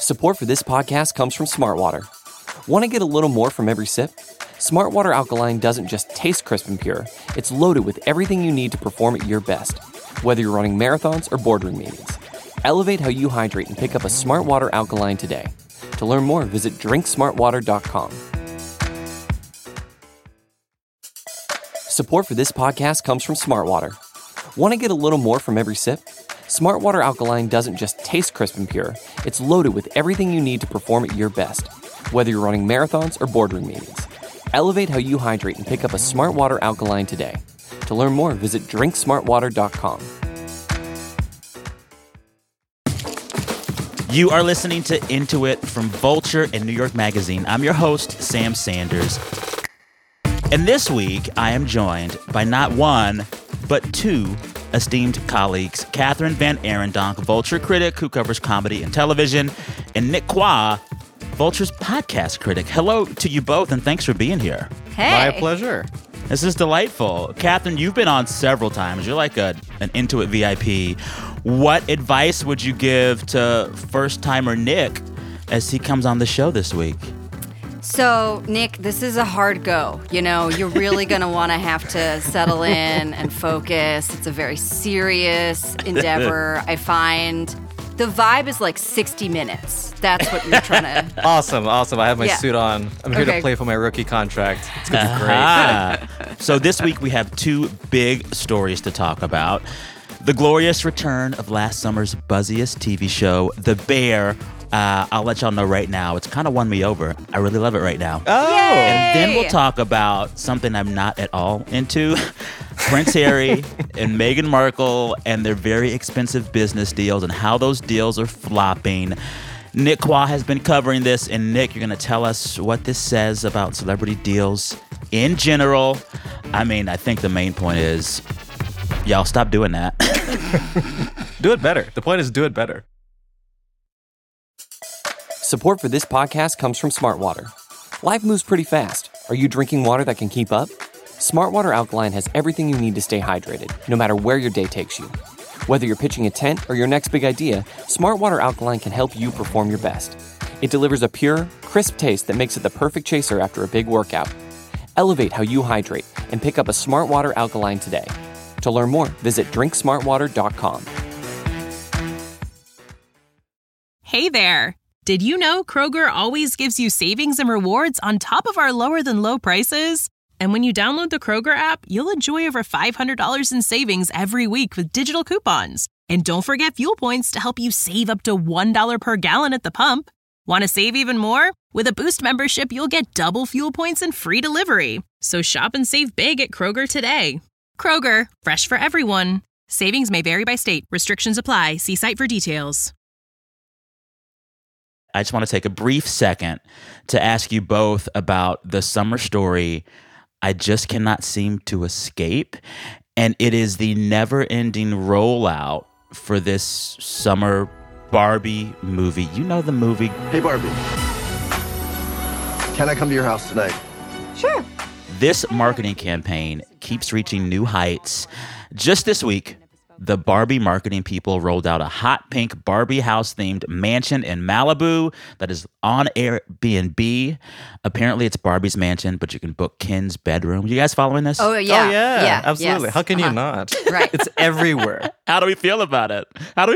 Support for this podcast comes from Smartwater. Want to get a little more from every sip? Smartwater Alkaline doesn't just taste crisp and pure, it's loaded with everything you need to perform at your best, whether you're running marathons or boardroom meetings. Elevate how you hydrate and pick up a Smartwater Alkaline today. To learn more, visit drinksmartwater.com. Support for this podcast comes from Smartwater. Want to get a little more from every sip? Smartwater Alkaline doesn't just taste crisp and pure, it's loaded with everything you need to perform at your best, whether you're running marathons or boardroom meetings. Elevate how you hydrate and pick up a Smartwater Alkaline today. To learn more, visit drinksmartwater.com. You are listening to Into It from Vulture and New York Magazine. I'm your host, Sam Sanders. And this week, I am joined by not one, but two esteemed colleagues, Catherine Van Arendonk, Vulture critic who covers comedy and television, and Nick Quah, Vulture's podcast critic. Hello to you both, and thanks for being here. Hey. My pleasure. This is delightful. Catherine, you've been on several times. You're like an Into It VIP. What advice would you give to first-timer Nick as he comes on the show this week? So, Nick, this is a hard go. You know, you're really going to want to have to settle in and focus. It's a very serious endeavor. I find the vibe is like 60 minutes. That's what you're trying to... Awesome. I have my Yeah. suit on. I'm here Okay. to play for my rookie contract. It's going to be great. So this week we have two big stories to talk about. The glorious return of last summer's buzziest TV show, The Bear. I'll let y'all know right now, it's kind of won me over. I really love it right now. Oh. And then we'll talk about something I'm not at all into. Prince Harry and Meghan Markle and their very expensive business deals and how those deals are flopping. Nick Quah has been covering this. And Nick, you're going to tell us what this says about celebrity deals in general. I mean, I think the main point is, y'all stop doing that. Do it better. The point is do it better. Support for this podcast comes from Smartwater. Life moves pretty fast. Are you drinking water that can keep up? Smartwater Alkaline has everything you need to stay hydrated, no matter where your day takes you. Whether you're pitching a tent or your next big idea, Smartwater Alkaline can help you perform your best. It delivers a pure, crisp taste that makes it the perfect chaser after a big workout. Elevate how you hydrate and pick up a Smartwater Alkaline today. To learn more, visit drinksmartwater.com. Hey there! Did you know Kroger always gives you savings and rewards on top of our lower-than-low prices? And when you download the Kroger app, you'll enjoy over $500 in savings every week with digital coupons. And don't forget fuel points to help you save up to $1 per gallon at the pump. Want to save even more? With a Boost membership, you'll get double fuel points and free delivery. So shop and save big at Kroger today. Kroger, fresh for everyone. Savings may vary by state. Restrictions apply. See site for details. I just want to take a brief second to ask you both about the summer story I just cannot seem to escape. And it is the never-ending rollout for this summer Barbie movie. You know the movie. Hey, Barbie. Can I come to your house tonight? Sure. This marketing campaign keeps reaching new heights. Just this week, the Barbie marketing people rolled out a hot pink Barbie house-themed mansion in Malibu that is on Airbnb. Apparently, it's Barbie's mansion, but you can book Ken's bedroom. You guys following this? Oh, yeah. Oh, yeah. Absolutely. Yes. How can you not? Right. It's everywhere. How do we feel about it?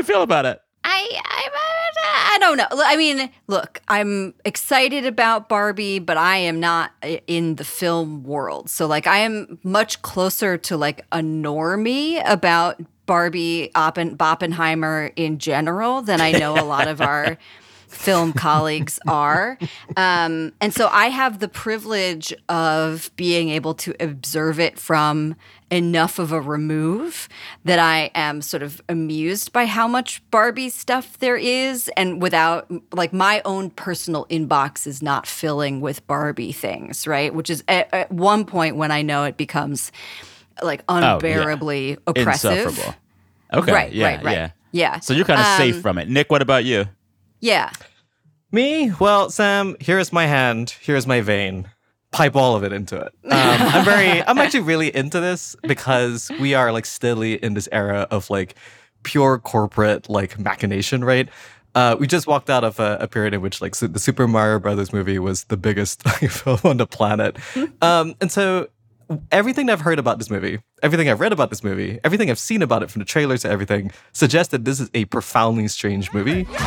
I don't know. I mean, look, I'm excited about Barbie, but I am not in the film world. So, like, I am much closer to, like, a normie about Barbie Oppenheimer in general than I know a lot of our film colleagues are. And so I have the privilege of being able to observe it from enough of a remove that I am sort of amused by how much Barbie stuff there is, and without, like, my own personal inbox is not filling with Barbie things, right? Which is at one point when I know it becomes, like, unbearably oppressive. Insufferable. Okay. Right, yeah, right. Yeah. Yeah. So you're kind of safe from it. Nick, what about you? Yeah. Me? Well, Sam, here's my hand. Here's my vein. Pipe all of it into it. I'm actually really into this because we are, like, steadily in this era of, like, pure corporate, like, machination, right? We just walked out of a period in which like the Super Mario Brothers movie was the biggest film on the planet. And so everything I've heard about this movie, everything I've read about this movie, everything I've seen about it from the trailers to everything suggests that this is a profoundly strange movie. Do you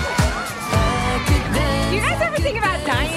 guys ever think about dying?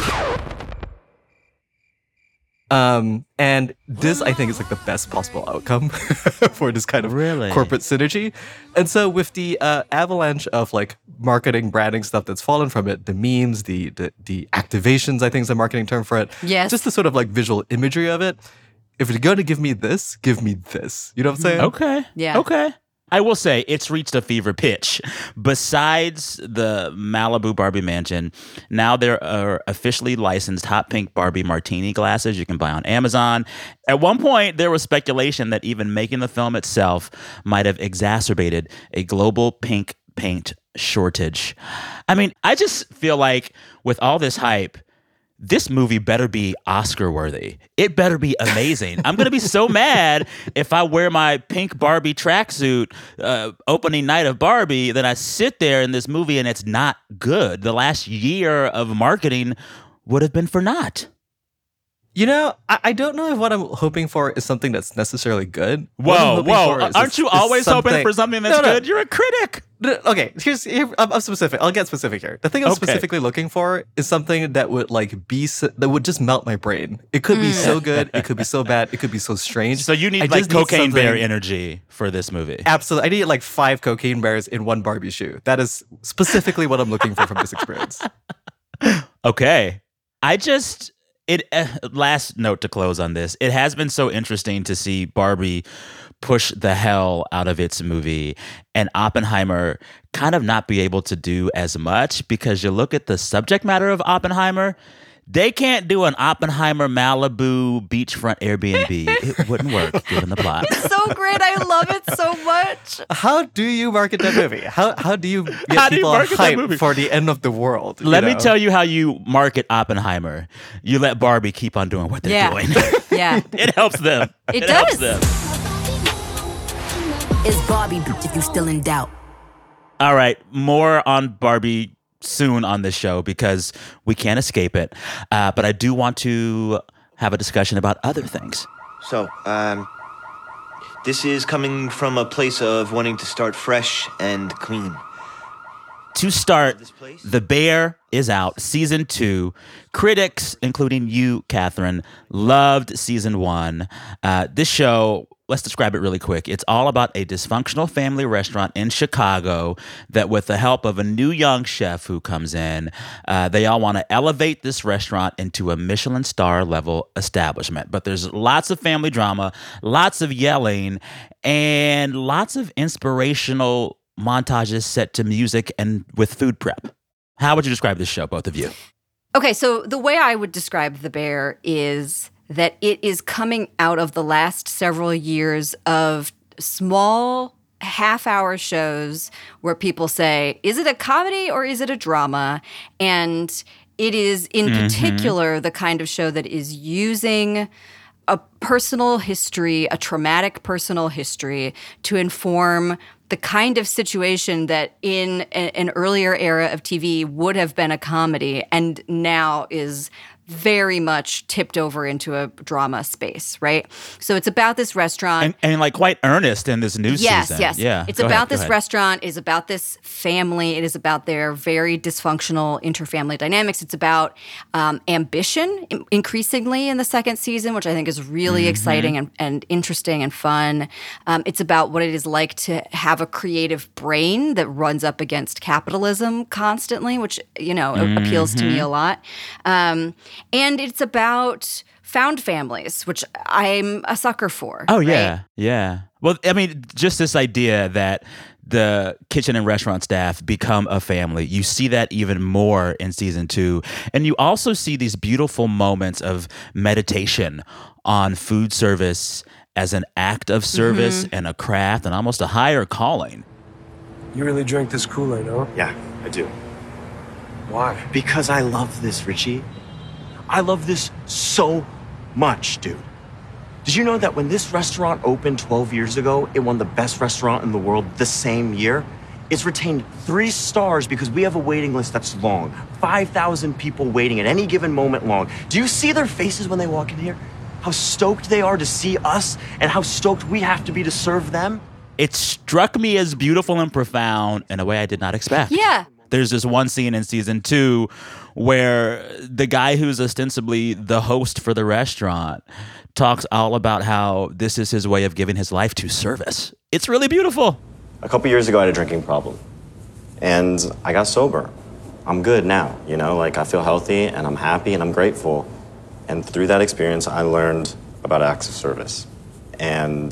And this, I think, is like the best possible outcome for this kind of corporate synergy. And so with the avalanche of like marketing, branding stuff that's fallen from it, the memes, the activations, I think is a marketing term for it. Yes. Just the sort of like visual imagery of it. If you're going to give me this, give me this. You know what I'm saying? Okay. Yeah. Okay. I will say it's reached a fever pitch. Besides the Malibu Barbie mansion, now there are officially licensed hot pink Barbie martini glasses you can buy on Amazon. At one point, there was speculation that even making the film itself might have exacerbated a global pink paint shortage. I mean, I just feel like with all this hype, this movie better be Oscar worthy. It better be amazing. I'm going to be so mad if I wear my pink Barbie tracksuit opening night of Barbie, then I sit there in this movie and it's not good. The last year of marketing would have been for naught. You know, I don't know if what I'm hoping for is something that's necessarily good. Whoa. Aren't you always hoping for something that's good? You're a critic. Okay, I'm specific. I'll get specific here. The thing I'm specifically looking for is something that would like that would just melt my brain. It could be so good. It could be so bad. It could be so strange. So you need like cocaine bear energy for this movie. Absolutely. I need like 5 cocaine bears in one Barbie shoe. That is specifically what I'm looking for from this experience. Okay. Last note to close on this. It has been so interesting to see Barbie push the hell out of its movie and Oppenheimer kind of not be able to do as much, because you look at the subject matter of Oppenheimer, they can't do an Oppenheimer Malibu beachfront Airbnb. It wouldn't work given the plot. It's so great. I love it so much. How do you market that movie? How do you get people hyped for the end of the world? Let me tell you how you market Oppenheimer. You let Barbie keep on doing what they're doing. Yeah. It helps them. It does. Helps them. It's Barbie, if you still in doubt. All right, more on Barbie soon on this show because we can't escape it. But I do want to have a discussion about other things. So, this is coming from a place of wanting to start fresh and clean. To start, The Bear is out, season 2. Critics, including you, Catherine, loved season 1. This show, let's describe it really quick. It's all about a dysfunctional family restaurant in Chicago that, with the help of a new young chef who comes in, they all want to elevate this restaurant into a Michelin star level establishment. But there's lots of family drama, lots of yelling, and lots of inspirational montages set to music and with food prep. How would you describe this show, both of you? Okay, so the way I would describe The Bear is that it is coming out of the last several years of small half-hour shows where people say, is it a comedy or is it a drama? And it is in particular the kind of show that is using a personal history, a traumatic personal history, to inform the kind of situation that in an earlier era of TV would have been a comedy and now is very much tipped over into a drama space, right? So it's about this restaurant. And like quite earnest in this new season. Yes. Yeah. It's about this restaurant. It is about this family. It is about their very dysfunctional interfamily dynamics. It's about ambition increasingly in the second season, which I think is really exciting and interesting and fun. It's about what it is like to have a creative brain that runs up against capitalism constantly, which, appeals to me a lot. And it's about found families, which I'm a sucker for. Oh, right? yeah. Yeah. Well, I mean, just this idea that the kitchen and restaurant staff become a family. You see that even more in season 2. And you also see these beautiful moments of meditation on food service as an act of service and a craft and almost a higher calling. You really drink this Kool-Aid, huh? Yeah, I do. Why? Because I love this, Richie. I love this so much, dude. Did you know that when this restaurant opened 12 years ago, it won the best restaurant in the world the same year? It's retained 3 stars because we have a waiting list that's long. 5,000 people waiting at any given moment long. Do you see their faces when they walk in here? How stoked they are to see us and how stoked we have to be to serve them? It struck me as beautiful and profound in a way I did not expect. Yeah. There's this one scene in season 2 where the guy who's ostensibly the host for the restaurant talks all about how this is his way of giving his life to service. It's really beautiful. A couple years ago, I had a drinking problem. And I got sober. I'm good now, you know? Like, I feel healthy, and I'm happy, and I'm grateful. And through that experience, I learned about acts of service. And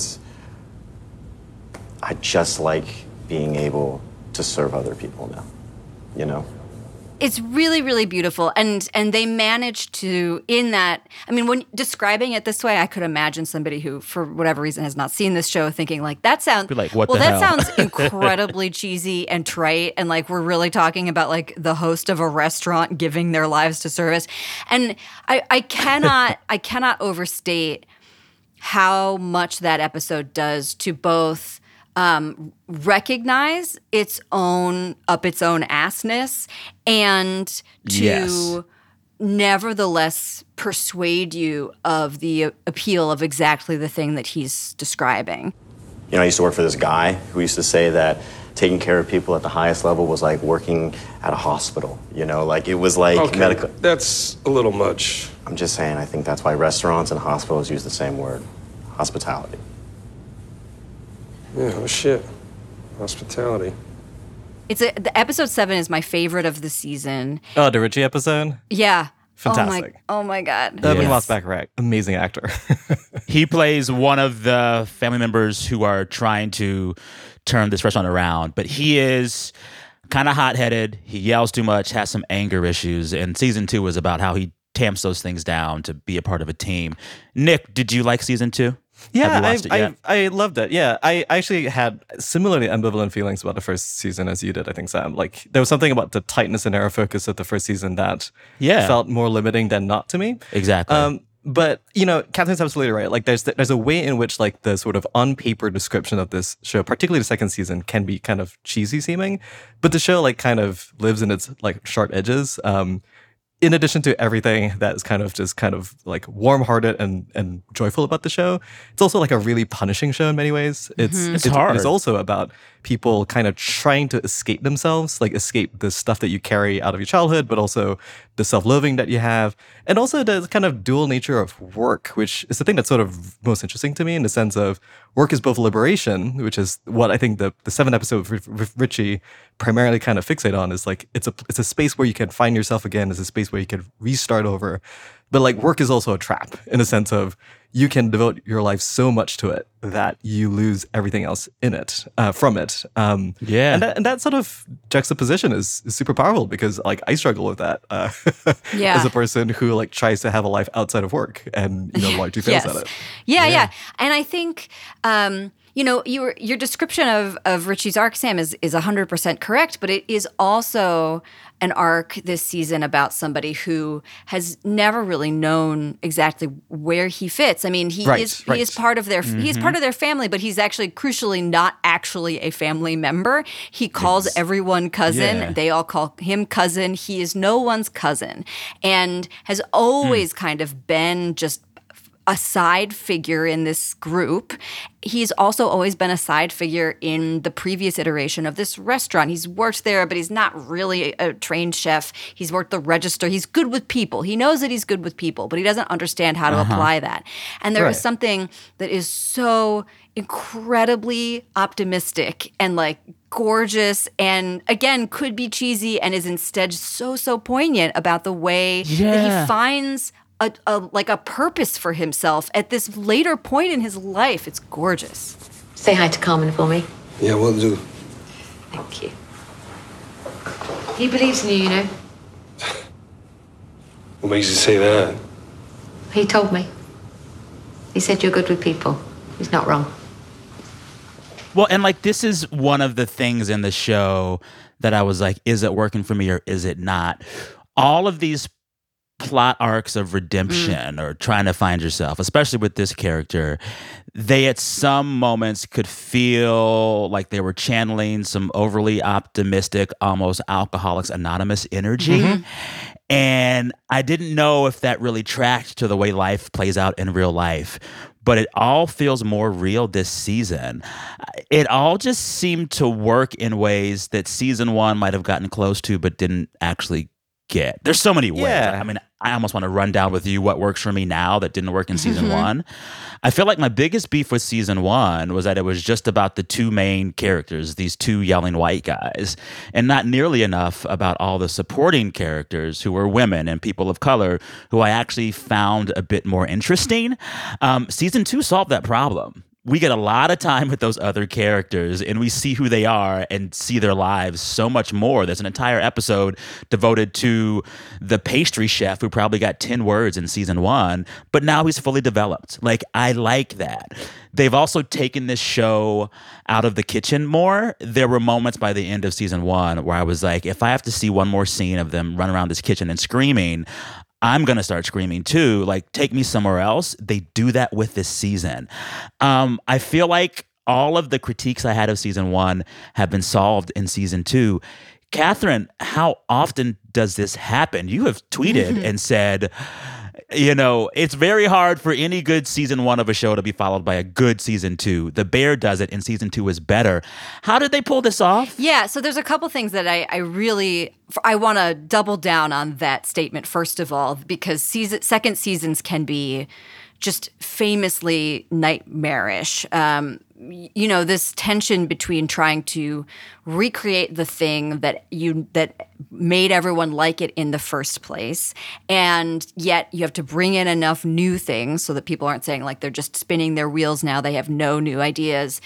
I just like being able to serve other people now, you know? It's really, really beautiful. And they managed to, in that, I mean, when describing it this way, I could imagine somebody who, for whatever reason, has not seen this show thinking like, that sounds, Be like, what well, the that hell? sounds incredibly cheesy and trite. And like, we're really talking about like the host of a restaurant giving their lives to service. And I cannot overstate how much that episode does to both recognize its own assness and to Yes. nevertheless persuade you of the appeal of exactly the thing that he's describing. You know, I used to work for this guy who used to say that taking care of people at the highest level was like working at a hospital, you know? Like, it was like Okay, medical. that's a little much. I'm just saying, I think that's why restaurants and hospitals use the same word, hospitality. Yeah, oh shit. Hospitality. The episode 7 is my favorite of the season. Oh, the Richie episode? Yeah. Fantastic. Oh my God. Urban Yes. Moss Bacharach, amazing actor. He plays one of the family members who are trying to turn this restaurant around, but he is kind of hot-headed. He yells too much, has some anger issues, and season 2 is about how he tamps those things down to be a part of a team. Nick, did you like season 2? Yeah, Have you watched it yet? I loved it. Yeah, I actually had similarly ambivalent feelings about the first season as you did, I think, Sam. Like, there was something about the tightness and narrow focus of the first season that felt more limiting than not to me. Exactly. But, you know, Catherine's absolutely right. Like, there's a way in which, like, the sort of on-paper description of this show, particularly the second season, can be kind of cheesy seeming. But the show, like, kind of lives in its, like, sharp edges. In addition to everything that is kind of like warm-hearted and joyful about the show, it's also like a really punishing show in many ways. It's hard. It's also about people kind of trying to escape themselves, like escape the stuff that you carry out of your childhood, but also the self-loathing that you have. And also the kind of dual nature of work, which is the thing that's sort of most interesting to me in the sense of work is both liberation, which is what I think the 7th episode with Richie primarily kind of fixate on is like, it's a space where you can find yourself again. It's a space where you can restart over. But like work is also a trap in the sense of you can devote your life so much to it that you lose everything else in it, from it. Yeah. And that sort of juxtaposition is super powerful because like I struggle with that Yeah. as a person who like tries to have a life outside of work and, you know, largely fails at it. Yeah. And I think, you know, your description of Richie's arc, Sam, is 100% correct, but it is also an arc this season about somebody who has never really known exactly where he fits. I mean, he is part of their he's part of their family, but he's actually crucially not actually a family member. He calls everyone cousin. Yeah. They all call him cousin. He is no one's cousin and has always kind of been just a side figure in this group. He's also always been a side figure in the previous iteration of this restaurant. He's worked there, but he's not really a trained chef. He's worked the register. He's good with people. He knows that he's good with people, but he doesn't understand how to apply that. And there is something that is so incredibly optimistic and like gorgeous and again could be cheesy and is instead so poignant about the way that he finds a purpose for himself at this later point in his life. It's gorgeous. Say hi to Carmen for me. Yeah, we'll do. Thank you. He believes in you, you know. What makes you say that? He told me. He said you're good with people. He's not wrong. Well, and like this is one of the things in the show that I was like, is it working for me or is it not? All of these plot arcs of redemption or trying to find yourself, especially with this character, they at some moments could feel like they were channeling some overly optimistic, almost Alcoholics Anonymous energy. And I didn't know if that really tracked to the way life plays out in real life. But it all feels more real this season. It all just seemed to work in ways that season 1 might have gotten close to, but didn't actually get. There's so many ways. Yeah. I mean, I almost want to run down with you what works for me now that didn't work in season 1. I feel like my biggest beef with season 1 was that it was just about the two main characters, these two yelling white guys, and not nearly enough about all the supporting characters who were women and people of color who I actually found a bit more interesting. Season 2 solved that problem. We get a lot of time with those other characters and we see who they are and see their lives so much more. There's an entire episode devoted to the pastry chef who probably got 10 words in season 1, but now he's fully developed. Like, I like that. They've also taken this show out of the kitchen more. There were moments by the end of season 1 where I was like, if I have to see one more scene of them run around this kitchen and screaming, I'm going to start screaming too. Like, take me somewhere else. They do that with this season. I feel like all of the critiques I had of season 1 have been solved in season 2. Catherine, how often does this happen? You have tweeted and said, you know, it's very hard for any good season 1 of a show to be followed by a good season 2. The Bear does it, and season 2 is better. How did they pull this off? Yeah, so there's a couple things that I really want to double down on that statement, first of all, because second seasons can be just famously nightmarish. You know, this tension between trying to recreate the thing that made everyone like it in the first place, and yet you have to bring in enough new things so that people aren't saying like they're just spinning their wheels now, they have no new ideas.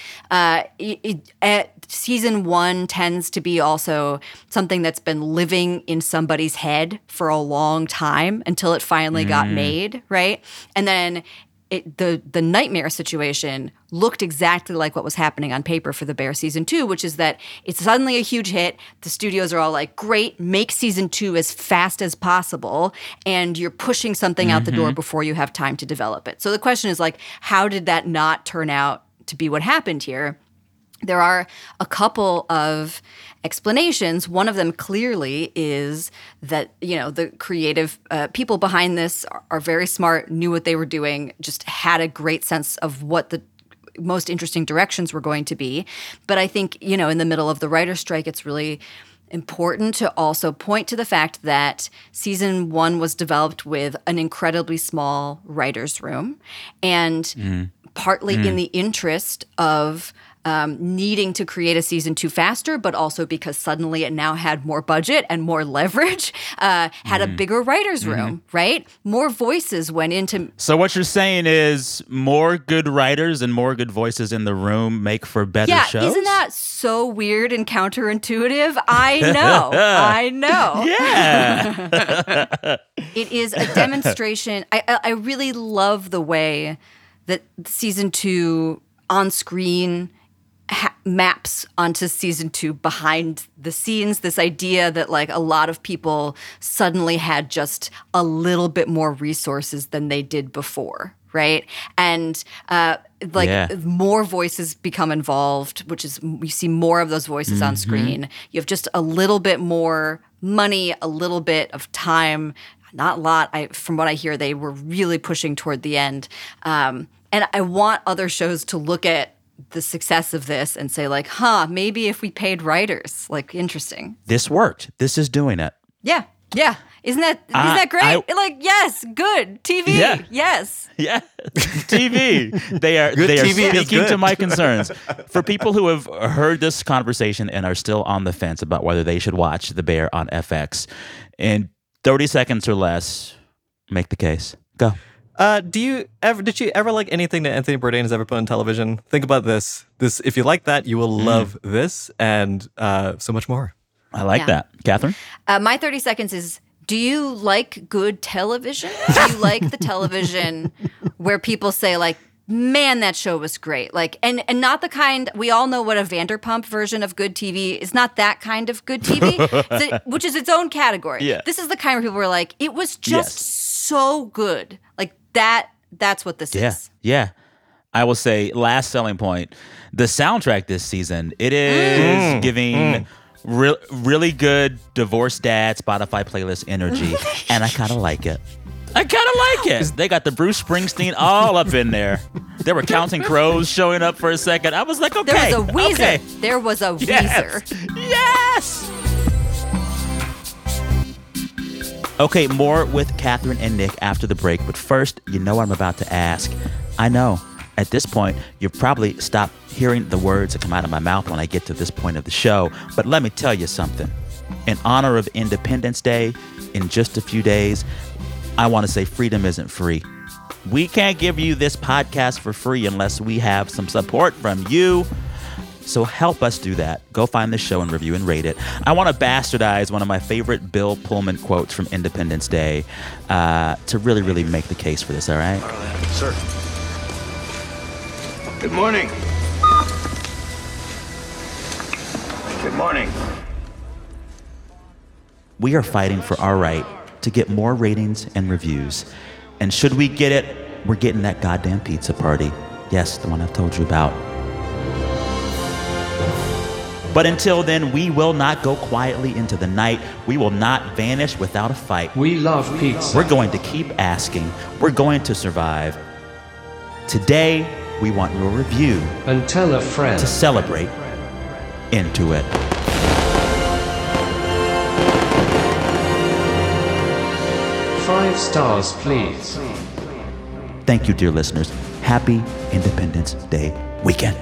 Season 1 tends to be also something that's been living in somebody's head for a long time until it finally got made, right? And then the nightmare situation looked exactly like what was happening on paper for The Bear season 2, which is that it's suddenly a huge hit. The studios are all like, great, make season 2 as fast as possible. And you're pushing something out the door before you have time to develop it. So the question is like, how did that not turn out to be what happened here? There are a couple of explanations. One of them clearly is that, you know, the creative people behind this are very smart, knew what they were doing, just had a great sense of what the most interesting directions were going to be. But I think, you know, in the middle of the writer's strike, it's really important to also point to the fact that season 1 was developed with an incredibly small writer's room, and partly in the interest of needing to create a season 2 faster, but also because suddenly it now had more budget and more leverage, had a bigger writer's room, right? More voices went into... So what you're saying is more good writers and more good voices in the room make for better shows? Yeah, isn't that so weird and counterintuitive? I know. I know. Yeah. It is a demonstration. I really love the way that season 2 on screen maps onto season 2 behind the scenes, this idea that like a lot of people suddenly had just a little bit more resources than they did before, right? And more voices become involved, which is you see more of those voices on screen. You have just a little bit more money, a little bit of time, not a lot. From what I hear, they were really pushing toward the end. And I want other shows to look at the success of this and say like, maybe if we paid writers, like, interesting. This worked. This is doing it. Yeah. Yeah. Isn't that great? Yes, good. TV. Yeah. Yes. Yeah. TV. They are TV is speaking to good. my concerns. For people who have heard this conversation and are still on the fence about whether they should watch The Bear on FX, in 30 seconds or less, make the case. Go. Did you ever like anything that Anthony Bourdain has ever put on television? Think about this. If you like that, you will love this and so much more. I like that. Catherine? My 30 seconds is, do you like good television? Do you like the television where people say like, man, that show was great. Like, and not the kind, we all know what a Vanderpump version of good TV is. Not that kind of good TV, which is its own category. Yeah. This is the kind where people were like, it was just so good. Like that's what this is. Yeah. I will say, last selling point, the soundtrack this season, it is giving really good divorced dad Spotify playlist energy, and I kind of like it. They got the Bruce Springsteen all up in there. There were Counting Crows showing up for a second. I was like, okay. There was a Weezer. Okay. There was a Weezer. Yes! Okay, more with Catherine and Nick after the break. But first, you know what I'm about to ask. I know, at this point, you've probably stopped hearing the words that come out of my mouth when I get to this point of the show. But let me tell you something. In honor of Independence Day, in just a few days, I want to say freedom isn't free. We can't give you this podcast for free unless we have some support from you. So help us do that. Go find the show and review and rate it. I want to bastardize one of my favorite Bill Pullman quotes from Independence Day to really, really make the case for this, all right? Sir. Good morning. Good morning. We are fighting for our right to get more ratings and reviews. And should we get it, we're getting that goddamn pizza party. Yes, the one I've told you about. But until then, we will not go quietly into the night. We will not vanish without a fight. We love pizza. We're going to keep asking. We're going to survive. Today, we want your review. And tell a friend. To celebrate Into It. Five stars, please. Thank you, dear listeners. Happy Independence Day weekend.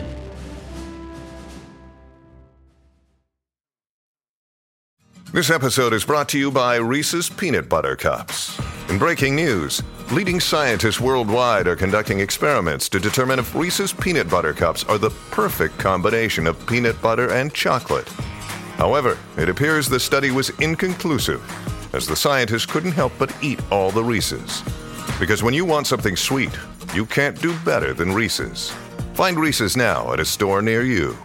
This episode is brought to you by Reese's Peanut Butter Cups. In breaking news, leading scientists worldwide are conducting experiments to determine if Reese's Peanut Butter Cups are the perfect combination of peanut butter and chocolate. However, it appears the study was inconclusive, as the scientists couldn't help but eat all the Reese's. Because when you want something sweet, you can't do better than Reese's. Find Reese's now at a store near you.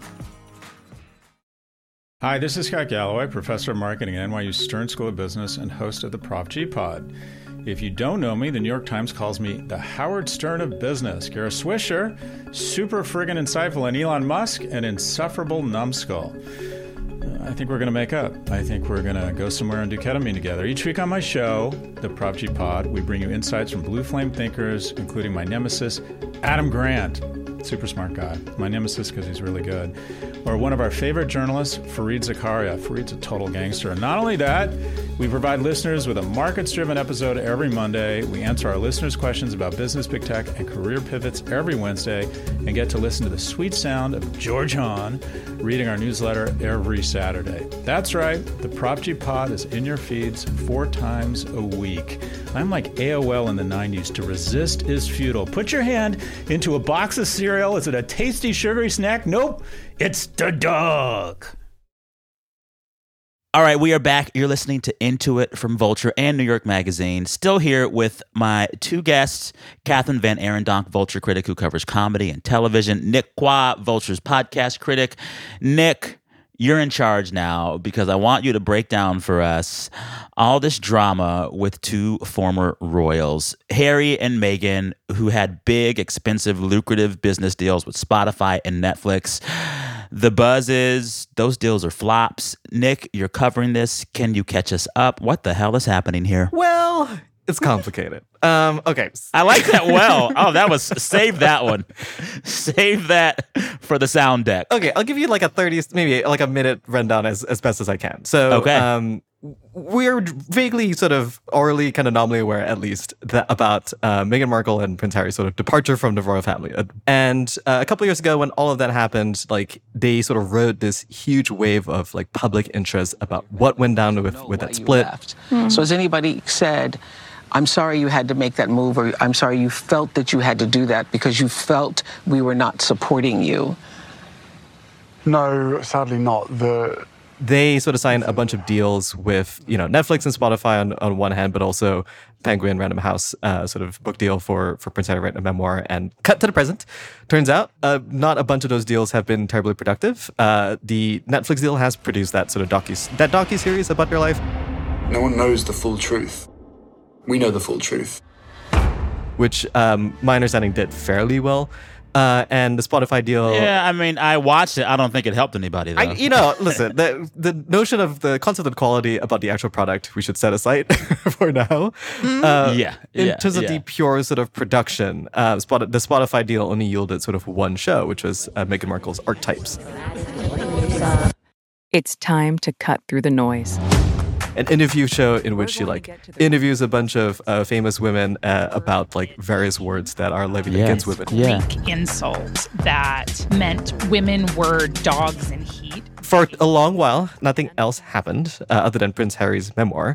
Hi, this is Scott Galloway, professor of marketing at NYU Stern School of Business and host of the Prop G Pod. If you don't know me, the New York Times calls me the Howard Stern of business. Kara Swisher, super friggin' insightful, and Elon Musk, an insufferable numbskull. I think we're going to make up. I think we're going to go somewhere and do ketamine together. Each week on my show, the Prop G Pod, we bring you insights from blue flame thinkers, including my nemesis, Adam Grant. Super smart guy. My nemesis because he's really good. Or one of our favorite journalists, Fareed Zakaria. Fareed's a total gangster. And not only that, we provide listeners with a markets-driven episode every Monday. We answer our listeners' questions about business, big tech, and career pivots every Wednesday, and get to listen to the sweet sound of George Hahn reading our newsletter every Saturday. That's right. The Prop G Pod is in your feeds 4 times a week. I'm like AOL in the 90s. To resist is futile. Put your hand into a box of cereal. Is it a tasty, sugary snack? Nope. It's the dog. All right, we are back. You're listening to Into It from Vulture and New York Magazine. Still here with my 2 guests, Catherine Van Arendonk, Vulture critic who covers comedy and television, Nick Quah, Vulture's podcast critic. Nick, you're in charge now because I want you to break down for us all this drama with 2 former royals, Harry and Meghan, who had big, expensive, lucrative business deals with Spotify and Netflix. The buzz is those deals are flops. Nick, you're covering this. Can you catch us up? What the hell is happening here? Well, it's complicated. Okay. I like that well. Oh, that was, save that one. Save that for the sound deck. Okay, I'll give you like a 30, maybe like a minute rundown as best as I can. So, okay. We're vaguely sort of orally kind of nominally aware, at least, about Meghan Markle and Prince Harry's sort of departure from the royal family. And a couple of years ago, when all of that happened, like they sort of rode this huge wave of like public interest about what went down with that split. So has anybody said, I'm sorry you had to make that move, or I'm sorry you felt that you had to do that because you felt we were not supporting you? No, sadly not. they sort of signed a bunch of deals with, Netflix and Spotify on one hand, but also Penguin, Random House, sort of book deal for Prince Harry writing a memoir. And cut to the present. Turns out, not a bunch of those deals have been terribly productive. The Netflix deal has produced that sort of docu-series about their life. No one knows the full truth. We know the full truth. Which, my understanding, did fairly well. And the Spotify deal. Yeah, I mean, I watched it. I don't think it helped anybody, though. Listen, the notion of the concept of quality about the actual product, we should set aside for now. In terms of the pure sort of production, the Spotify deal only yielded sort of one show, which was Meghan Markle's Archetypes. It's time to cut through the noise. An interview show in which she interviews a bunch of famous women about various words that are levied against women. Greek insult that meant women were dogs in heat. For a long while, nothing else happened other than Prince Harry's memoir.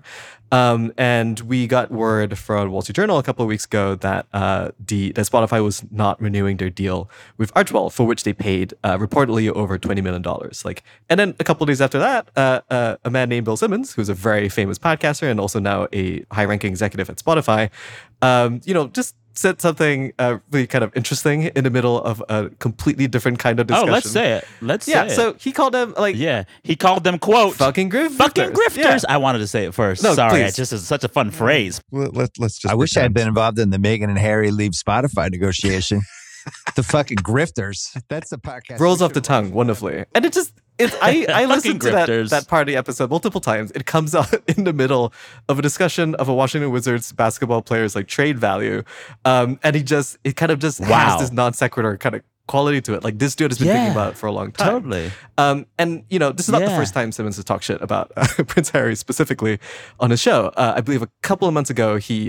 And we got word from Wall Street Journal a couple of weeks ago that that Spotify was not renewing their deal with Archewell, for which they paid reportedly over $20 million. And then a couple of days after that, a man named Bill Simmons, who's a very famous podcaster and also now a high-ranking executive at Spotify, just said something really kind of interesting in the middle of a completely different kind of discussion. Oh, let's say it. Let's say it. So he called them he called them, quote, fucking grifters. Fucking grifters. Yeah. I wanted to say it first. No, sorry, please. it's just such a fun phrase. Well, let's just. I wish I had been involved in the Meghan and Harry leave Spotify negotiation. The fucking grifters. That's the podcast. Rolls off the tongue wonderfully. And I listened to that party episode multiple times. It comes out in the middle of a discussion of a Washington Wizards basketball player's trade value. And it kind of just has this non sequitur kind of quality to it. This dude has been thinking about it for a long time. Totally. And this is not the first time Simmons has talked shit about Prince Harry specifically on his show. I believe a couple of months ago, he,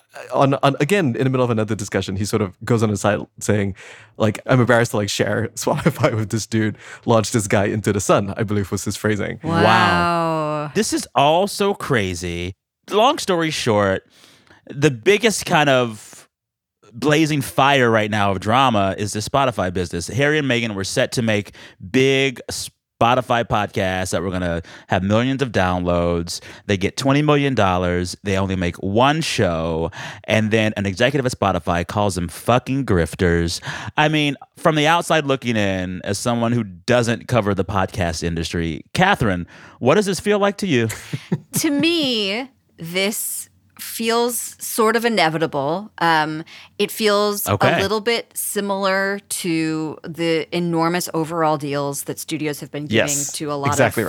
again, in the middle of another discussion, he sort of goes on his side saying, I'm embarrassed to share Spotify with this dude, launch this guy into the sun, I believe was his phrasing. Wow. This is all so crazy. Long story short, the biggest kind of blazing fire right now of drama is the Spotify business. Harry and Meghan were set to make big Spotify podcasts that were going to have millions of downloads. They get $20 million. They only make one show. And then an executive at Spotify calls them fucking grifters. I mean, from the outside looking in, as someone who doesn't cover the podcast industry, Catherine, what does this feel like to you? To me, this feels sort of inevitable. It feels a little bit similar to the enormous overall deals that studios have been giving to a lot of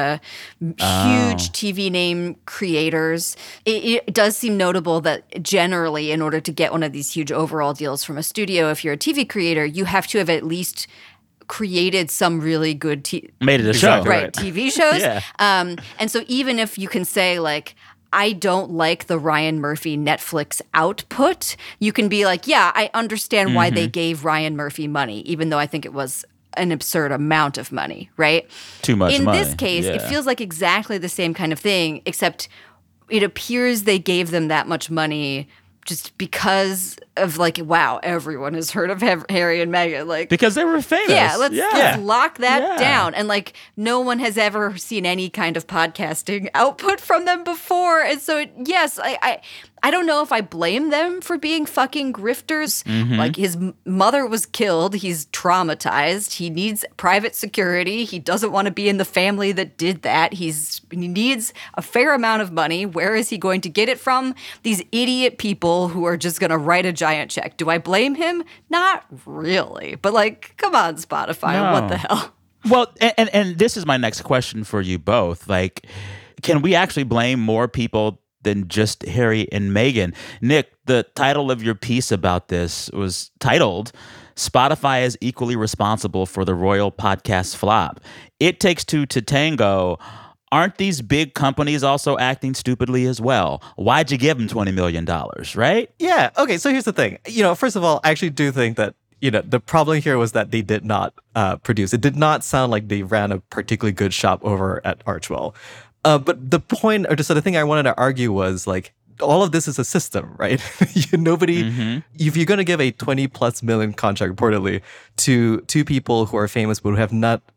huge TV name creators. It does seem notable that generally, in order to get one of these huge overall deals from a studio, if you're a TV creator, you have to have at least created some really good made it a show. Right, TV shows. And so even if you can say I don't like the Ryan Murphy Netflix output, you can be I understand why they gave Ryan Murphy money, even though I think it was an absurd amount of money, right? Too much money. In this case, it feels like exactly the same kind of thing, except it appears they gave them that much money just because of wow, everyone has heard of Harry and Meghan. Because they were famous. Yeah, let's lock that down. And no one has ever seen any kind of podcasting output from them before. And so, yes, I don't know if I blame them for being fucking grifters. Mm-hmm. His mother was killed. He's traumatized. He needs private security. He doesn't want to be in the family that did that. He needs a fair amount of money. Where is he going to get it from? These idiot people who are just going to write a giant check. Do I blame him? Not really. But come on, Spotify. No. What the hell? Well, and this is my next question for you both. Can we actually blame more people than just Harry and Meghan? Nick, the title of your piece about this was titled, Spotify is equally responsible for the royal podcast flop. It takes two to tango. Aren't these big companies also acting stupidly as well? Why'd you give them $20 million, right? Yeah. Okay, so here's the thing. First of all, I actually do think that the problem here was that they did not produce. It did not sound like they ran a particularly good shop over at Archewell. But the point, or just the thing I wanted to argue was all of this is a system, right? Nobody, if you're going to give a $20+ million contract reportedly to two people who are famous but who have not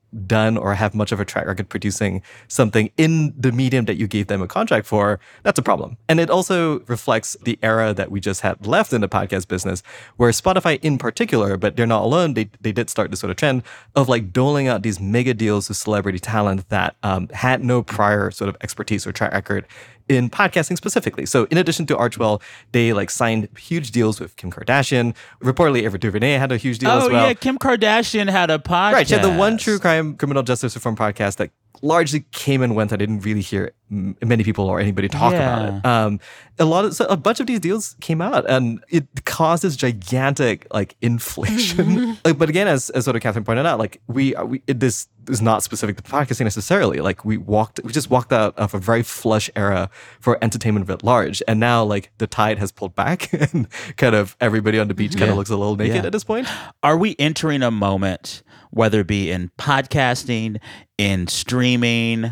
done or have much of a track record producing something in the medium that you gave them a contract for, that's a problem. And it also reflects the era that we just had left in the podcast business, where Spotify in particular, but they're not alone, they did start this sort of trend of like doling out these mega deals with celebrity talent that had no prior sort of expertise or track record in podcasting specifically. So in addition to Archewell, they like signed huge deals with Kim Kardashian. Reportedly, Ava DuVernay had a huge deal as well. Oh yeah, Kim Kardashian had a podcast. Right, she had the one true crime criminal justice reform podcast that largely came and went. I didn't really hear many people or anybody talk about it. A bunch of these deals came out, and it caused this gigantic like inflation. But again, as sort of Catherine pointed out, like this is not specific to podcasting necessarily. Like we just walked out of a very flush era for entertainment at large, and now like the tide has pulled back, and kind of everybody on the beach kind of looks a little naked at this point. Are we entering a moment, whether it be in podcasting, in streaming,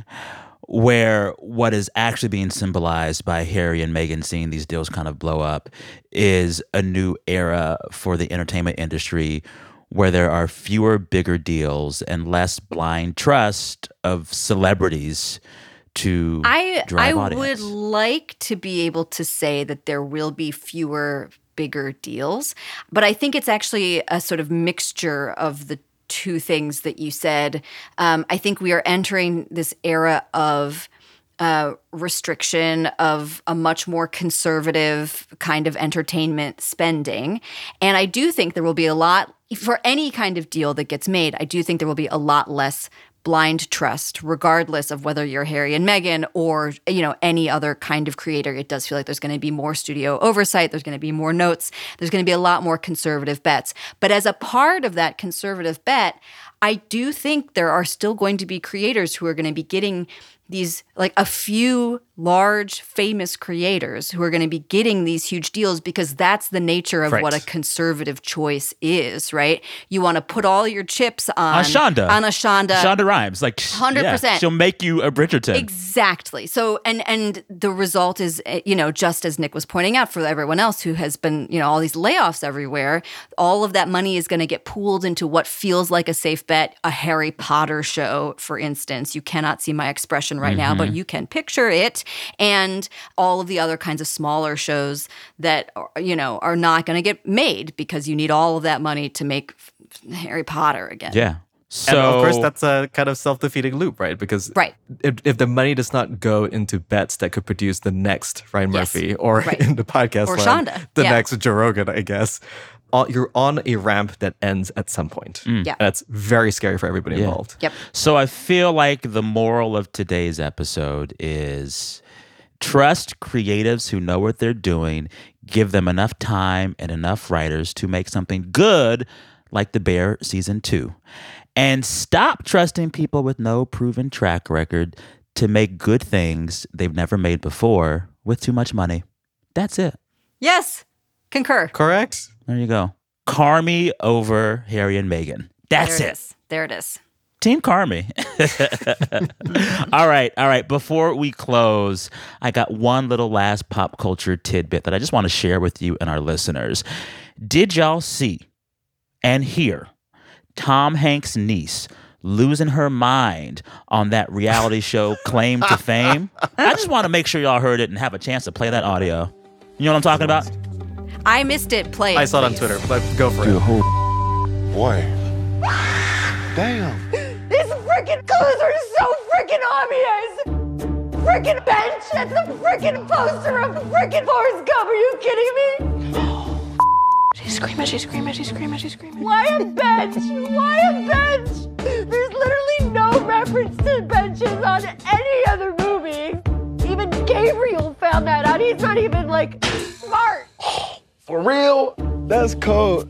where what is actually being symbolized by Harry and Meghan seeing these deals kind of blow up is a new era for the entertainment industry, where there are fewer bigger deals and less blind trust of celebrities to drive audience? I would like to be able to say that there will be fewer bigger deals, but I think it's actually a sort of mixture of the two things that you said. I think we are entering this era of restriction, of a much more conservative kind of entertainment spending. And I do think there will be a lot, for any kind of deal that gets made, I do think there will be a lot less blind trust, regardless of whether you're Harry and Meghan or, any other kind of creator. It does feel like there's going to be more studio oversight. There's going to be more notes. There's going to be a lot more conservative bets. But as a part of that conservative bet, I do think there are still going to be creators who are going to be getting these, like a few large famous creators who are going to be getting these huge deals, because that's the nature of what a conservative choice is, right? You want to put all your chips on Shonda. On a Shonda. Shonda Rhimes. Like 100%. Yeah, she'll make you a Bridgerton. Exactly. So, and the result is, just as Nick was pointing out, for everyone else who has been, all these layoffs everywhere, all of that money is going to get pooled into what feels like a safe bet, a Harry Potter show, for instance. You cannot see my expression right now, but you can picture it. And all of the other kinds of smaller shows that, are not going to get made because you need all of that money to make Harry Potter again. Yeah. So, and of course, that's a kind of self-defeating loop, right? Because if the money does not go into bets that could produce the next Ryan Murphy or in the podcast or line, Shonda. the next Joe Rogan, I guess, you're on a ramp that ends at some point. Yeah. And that's very scary for everybody involved. Yep. So I feel like the moral of today's episode is trust creatives who know what they're doing, give them enough time and enough writers to make something good like The Bear Season 2. And stop trusting people with no proven track record to make good things they've never made before with too much money. That's it. Yes. Concur. Correct. There you go. Carmy over Harry and Meghan. That's it. There it is. Team Carmy. All right. Before we close, I got one little last pop culture tidbit that I just want to share with you and our listeners. Did y'all see and hear Tom Hanks' niece losing her mind on that reality show Claim to Fame? I just want to make sure y'all heard it and have a chance to play that audio. You know what I'm talking about? I missed it. Play it. I saw it on Twitter, but go for it. Boy. Damn. These freaking clues are so freaking obvious. Freaking bench. That's the freaking poster of freaking Forrest Gump. Are you kidding me? She's screaming. Why a bench? Why a bench? There's literally no reference to benches on any other movie. Even Gabriel found that out. He's not even like smart. For real? That's cold.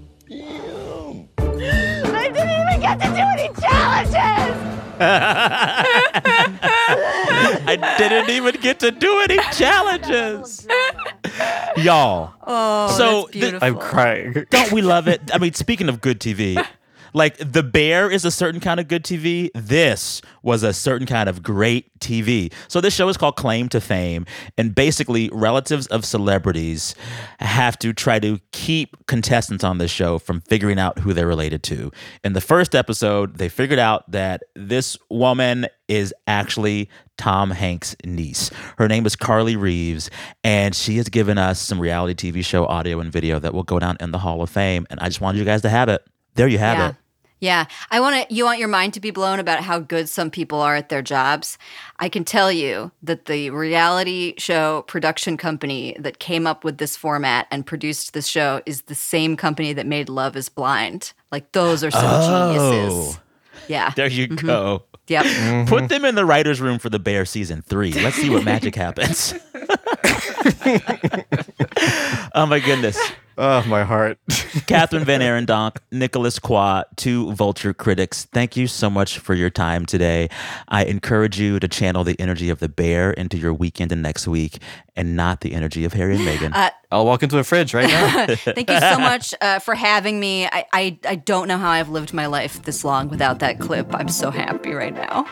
I didn't even get to do any challenges. I didn't even get to do any challenges. Y'all. Oh, so that's beautiful. I'm crying. Don't we love it? I mean, speaking of good TV, Like, The Bear is a certain kind of good TV. This was a certain kind of great TV. So this show is called Claim to Fame. And basically, relatives of celebrities have to try to keep contestants on this show from figuring out who they're related to. In the first episode, they figured out that this woman is actually Tom Hanks' niece. Her name is Carly Reeves, and she has given us some reality TV show audio and video that will go down in the Hall of Fame. And I just wanted you guys to have it. There you have it. Yeah. You want your mind to be blown about how good some people are at their jobs? I can tell you that the reality show production company that came up with this format and produced this show is the same company that made Love is Blind. Like, those are some geniuses. Yeah. There you go. Yep. Put them in the writer's room for The Bear season 3. Let's see what magic happens. Oh, my goodness. Oh, my heart. Catherine Van Arendonk, Nicholas Qua, 2 Vulture critics, thank you so much for your time today. I encourage you to channel the energy of The Bear into your weekend and next week, and not the energy of Harry and Meghan. I'll walk into a fridge right now. Thank you so much for having me. I don't know how I've lived my life this long without that clip. I'm so happy right now.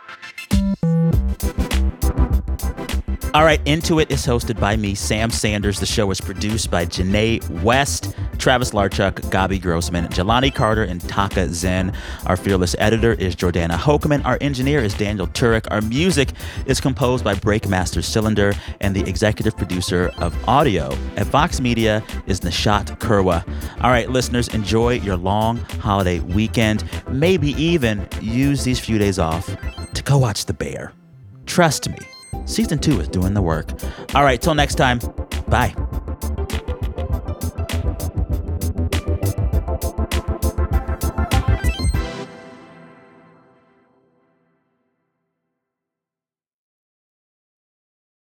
All right, Into It is hosted by me, Sam Sanders. The show is produced by Janae West, Travis Larchuk, Gabi Grossman, Jelani Carter, and Taka Zen. Our fearless editor is Jordana Hokeman. Our engineer is Daniel Turek. Our music is composed by Breakmaster Cylinder, and the executive producer of audio at Vox Media is Nishat Kurwa. All right, listeners, enjoy your long holiday weekend. Maybe even use these few days off to go watch The Bear. Trust me. Season 2 is doing the work. All right, till next time. Bye.